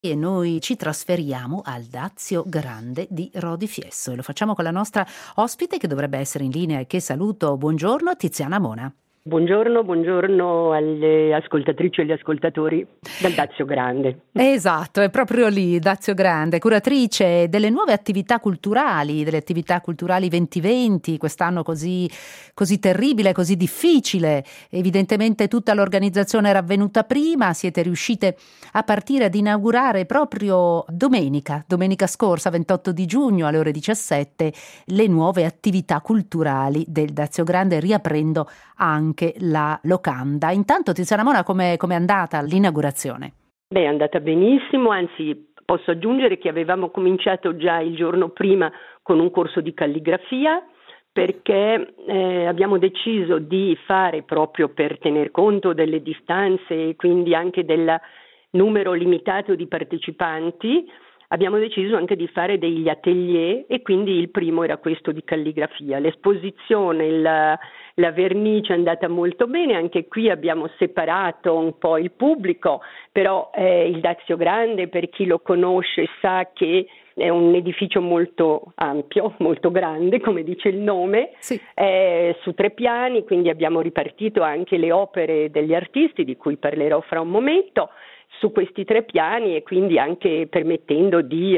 E noi ci trasferiamo al Dazio Grande di Rodi Fiesso e lo facciamo con la nostra ospite che dovrebbe essere in linea e che saluto. Buongiorno, Tiziana Mona. Buongiorno alle ascoltatrici e agli ascoltatori dal Dazio Grande. Esatto, è proprio lì, Dazio Grande, curatrice delle nuove attività culturali, delle attività culturali 2020, quest'anno così terribile, così difficile. Evidentemente tutta l'organizzazione era avvenuta prima, siete riuscite a partire ad inaugurare proprio domenica scorsa, 28 di giugno alle ore 17, le nuove attività culturali del Dazio Grande, riaprendo anche la locanda. Intanto Tiziana Mona, com'è andata l'inaugurazione? È andata benissimo, anzi posso aggiungere che avevamo cominciato già il giorno prima con un corso di calligrafia perché abbiamo deciso di fare, proprio per tener conto delle distanze e quindi anche del numero limitato di partecipanti, abbiamo deciso anche di fare degli atelier e quindi il primo era questo di calligrafia. L'esposizione, la vernice è andata molto bene, anche qui abbiamo separato un po' il pubblico, però il Dazio Grande, per chi lo conosce, sa che è un edificio molto ampio, molto grande, come dice il nome, sì. Su 3 piani, quindi abbiamo ripartito anche le opere degli artisti, di cui parlerò fra un momento, su questi 3 piani e quindi anche permettendo di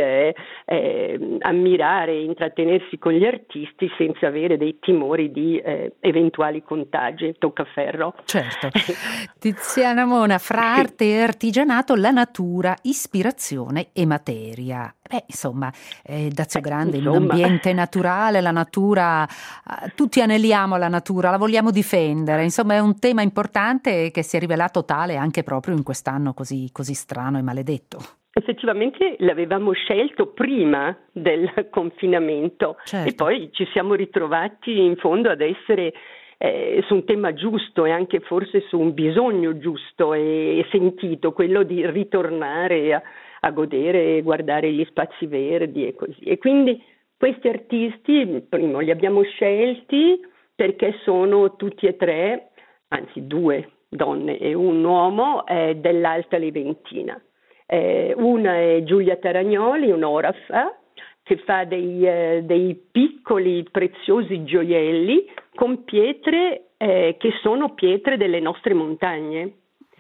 ammirare e intrattenersi con gli artisti senza avere dei timori di eventuali contagi. Toccaferro. Certo. Tiziana Mona, fra arte e artigianato, la natura, ispirazione e materia. Insomma, Dazio Grande in un ambiente naturale, la natura, tutti aneliamo la natura, la vogliamo difendere, insomma è un tema importante che si è rivelato tale anche proprio in quest'anno così strano e maledetto. Effettivamente l'avevamo scelto prima del confinamento, certo. E poi ci siamo ritrovati in fondo ad essere su un tema giusto e anche forse su un bisogno giusto e sentito, quello di ritornare a godere e guardare gli spazi verdi e così. E quindi questi artisti, primo, li abbiamo scelti perché sono tutti e 3, anzi 2 donne e un uomo dell'Alta Leventina. Una è Giulia Taragnoli, un'orafa, che fa dei piccoli preziosi gioielli con pietre che sono pietre delle nostre montagne,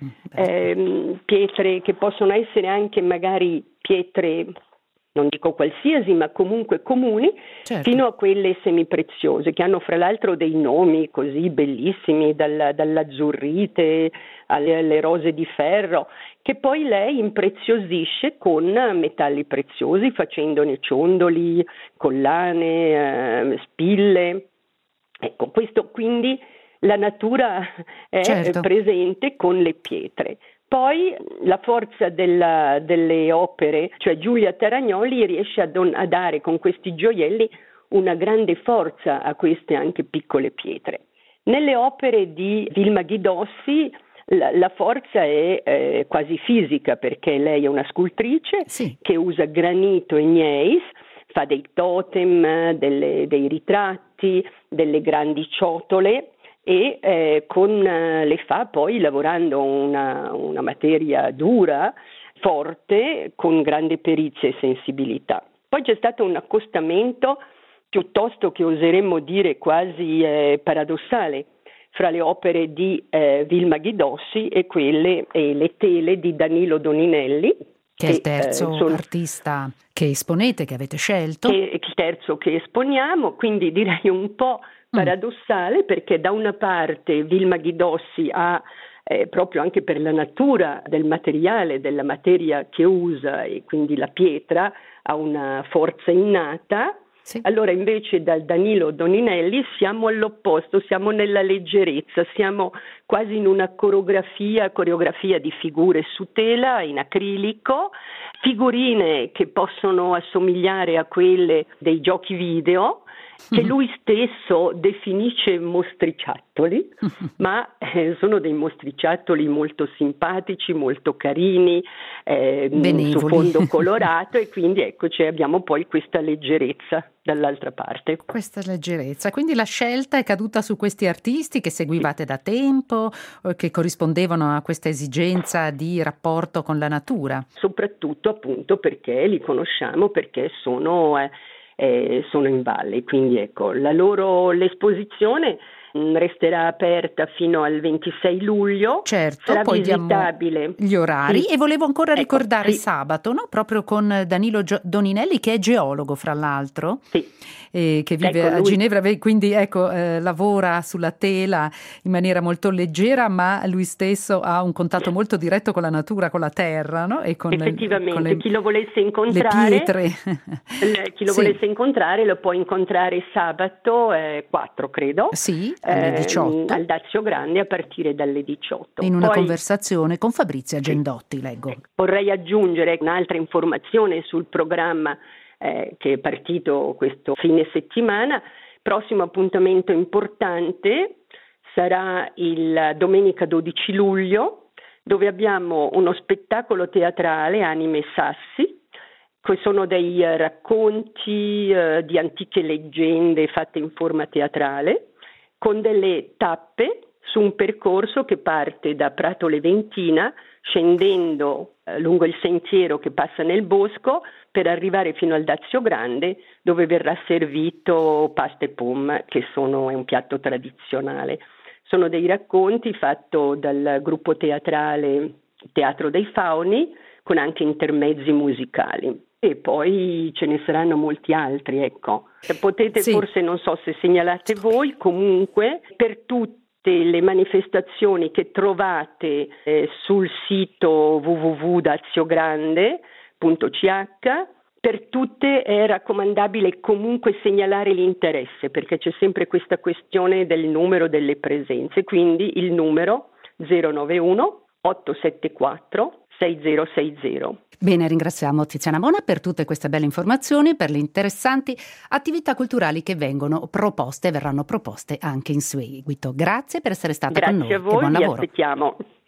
pietre che possono essere anche magari pietre, non dico qualsiasi, ma comunque comuni, certo. Fino a quelle semipreziose, che hanno fra l'altro dei nomi così bellissimi, dall'azzurrite alle rose di ferro, che poi lei impreziosisce con metalli preziosi, facendone ciondoli, collane, spille. Ecco, questo quindi la natura è certo. presente con le pietre. Poi la forza delle opere, cioè Giulia Taragnoli riesce a dare con questi gioielli una grande forza a queste anche piccole pietre. Nelle opere di Vilma Ghidossi la forza è quasi fisica, perché lei è una scultrice sì. che usa granito e gneiss, fa dei totem, dei ritratti, delle grandi ciotole e le fa poi lavorando una materia dura, forte, con grande perizia e sensibilità. Poi c'è stato un accostamento piuttosto che oseremmo dire quasi paradossale fra le opere di Vilma Ghidossi e le tele di Danilo Doninelli, che è il terzo artista che esponete, che avete scelto. Che è il terzo che esponiamo, quindi direi un po' paradossale, perché da una parte Vilma Ghidossi ha proprio anche per la natura del materiale, della materia che usa, e quindi la pietra ha una forza innata. Sì. Allora invece dal Danilo Doninelli siamo all'opposto, siamo nella leggerezza, siamo quasi in una coreografia di figure su tela, in acrilico, figurine che possono assomigliare a quelle dei giochi video, che lui stesso definisce mostriciattoli, ma sono dei mostriciattoli molto simpatici, molto carini, su fondo colorato, e quindi eccoci, abbiamo poi questa leggerezza dall'altra parte. Questa leggerezza, quindi la scelta è caduta su questi artisti che seguivate da tempo, che corrispondevano a questa esigenza di rapporto con la natura? Soprattutto appunto perché li conosciamo, perché sono in valle, quindi ecco, l'esposizione resterà aperta fino al 26 luglio. Certo, sarà poi visitabile gli orari, sì. E volevo ancora ricordare sì. sabato, no? Proprio con Danilo Doninelli, che è geologo fra l'altro, sì. Che vive a Ginevra, quindi ecco, lavora sulla tela in maniera molto leggera, ma lui stesso ha un contatto molto diretto con la natura, con la terra, no? E con, effettivamente, chi lo volesse incontrare, le pietre. Chi lo volesse incontrare lo può incontrare sabato 4, credo. Sì, alle 18. Al Dazio Grande a partire dalle 18. In una conversazione con Fabrizia Gendotti, leggo. Vorrei aggiungere un'altra informazione sul programma che è partito questo fine settimana. Prossimo appuntamento importante sarà il domenica 12 luglio, dove abbiamo uno spettacolo teatrale, Anime e Sassi, che sono dei racconti di antiche leggende fatte in forma teatrale, con delle tappe su un percorso che parte da Prato Leventina, scendendo lungo il sentiero che passa nel bosco, per arrivare fino al Dazio Grande, dove verrà servito pasta e pom, che è un piatto tradizionale. Sono dei racconti fatti dal gruppo teatrale Teatro dei Fauni, con anche intermezzi musicali. E poi ce ne saranno molti altri, ecco. Potete forse, non so se segnalate voi, comunque per tutte le manifestazioni che trovate sul sito www.daziogrande.ch, per tutte è raccomandabile comunque segnalare l'interesse, perché c'è sempre questa questione del numero delle presenze, quindi il numero 091 874 6060. Bene, ringraziamo Tiziana Bona per tutte queste belle informazioni, per le interessanti attività culturali che vengono proposte e verranno proposte anche in seguito. Grazie per essere stata con noi. Grazie a voi, e buon lavoro. Vi aspettiamo.